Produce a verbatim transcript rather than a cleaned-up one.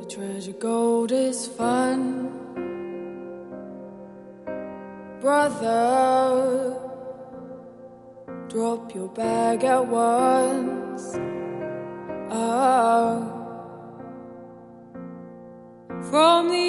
Treasure gold is fun, brother. Drop your bag at once. Oh. From the